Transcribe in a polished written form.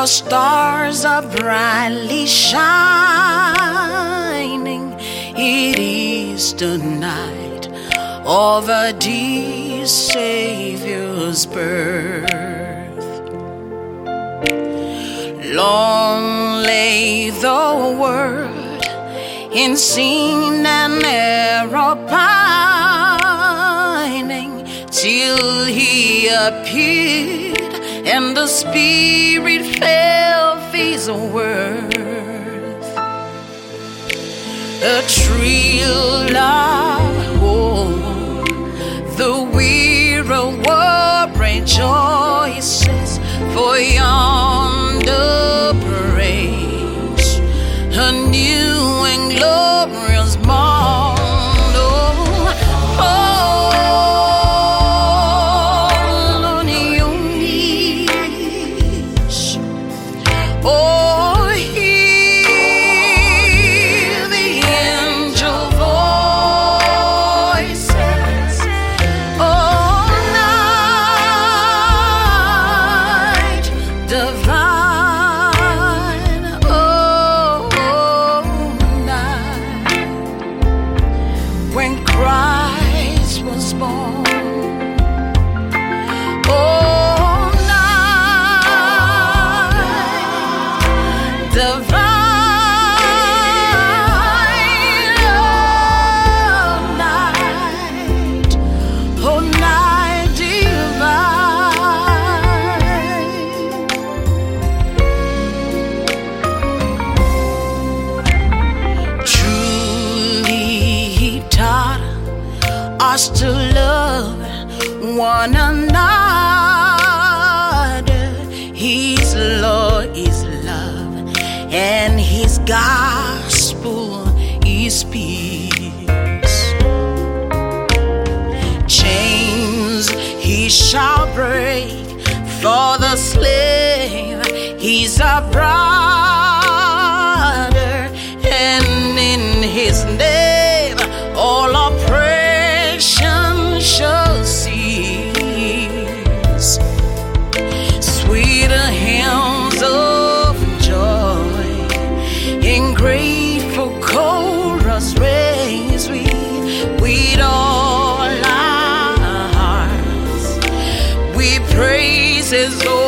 stars are brightly shining. It is the night of our dear Savior's birth. Long lay the world in sin and error pining, till he appeared and the Spirit felt his worth. A thrill of hope, the weary world rejoices, for yonder breaks a new and glorious morn. When Christ was born, oh night divine, oh night, oh night divine. Truly he taught us to love one another. His law is love, and his gospel is peace. Chains he shall break for the slave. He's a brother, and in his name all oppression shall cease. Sweeter hymns of joy in grateful chorus raise we with all our hearts. We praise his